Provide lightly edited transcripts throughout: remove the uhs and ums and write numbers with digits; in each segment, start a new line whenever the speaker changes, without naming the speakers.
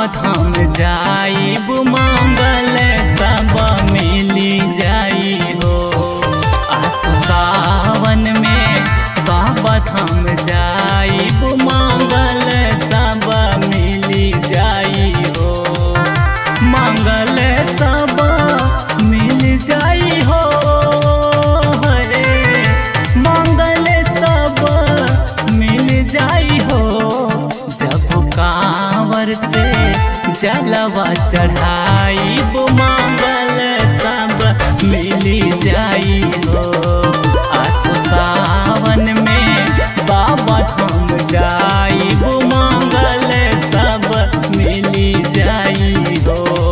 धाम जाइब मंगल सब मिली जाई हो। आसु सावन में बाबा धाम जाइब मंगल सब मिली जाई हो। मंगल सब मिल जाई हो, हरे मंगल सब मिल जाई हो। जब कांवर से जलवा चढ़ाइब मंगल सब मिली जाई हो। आसु सावन में बाबा धाम जाइब मंगल सब मिली जाई हो।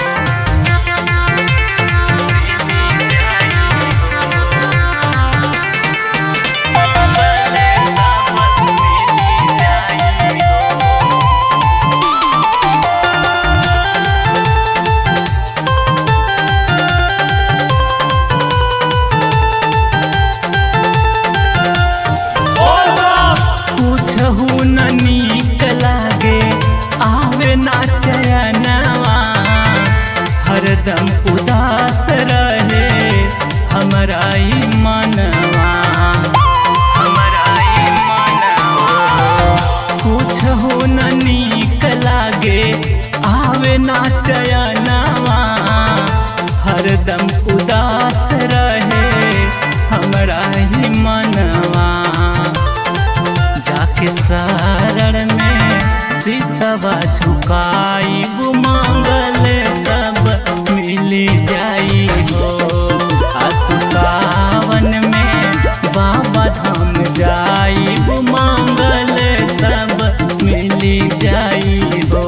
हरदम उदास रहे हमरा ई मनवा, हमरा ई मनवा। कुछ हो न नीक लागे आवे ना चयनवा। हरदम उदास रहे हमरा ई मनवा। जाके शरण में सिसवा झुकाइब मंगल सब मिली जाई हो। आसु सावन में बाबा धाम जाइब मंगल सब मिली जाई हो।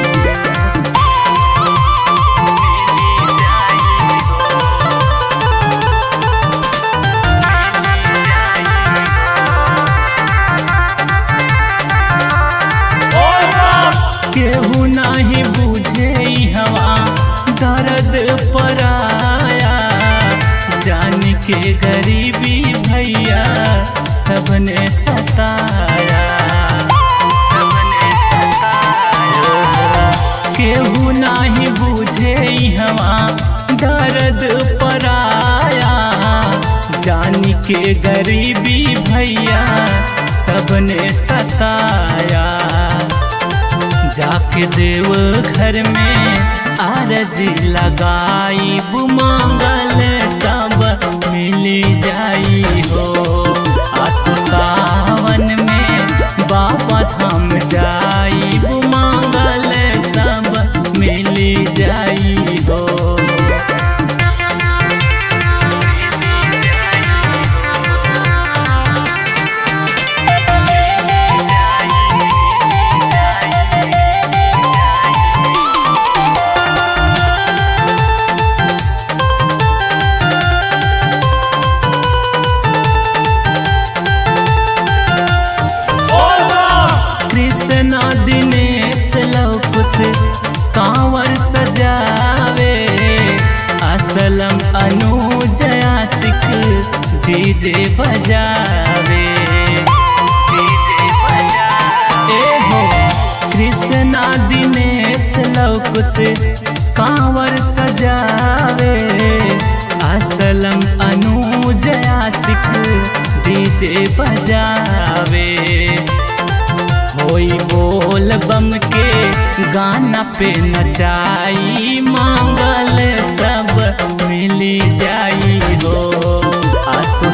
केहू नहीं बुझे हवा दर्द पराया। जान के गरीबी भैया सबने सताया, सबने सताया। केहू नहीं बुझे हवा दर्द पराया। जान के गरीबी भैया सबने सताया। जाके देव घर में आरजी लगाइब मंगल सब मिली जाई हो। आसु सावन में बाबा धाम जाइब मंगल सब मिली जाई हो। दिनेश लौकुस कांवर सजावे। असलम अनुज आशिक डीजे बजावे, डीजे बजावे। हो कृष्णा दिनेश लौकुस कांवर सजावे। असलम अनुज आशिक डीजे बजावे। होई बोल बम के गाना पे नचाई मंगल सब मिली जाई हो। आसु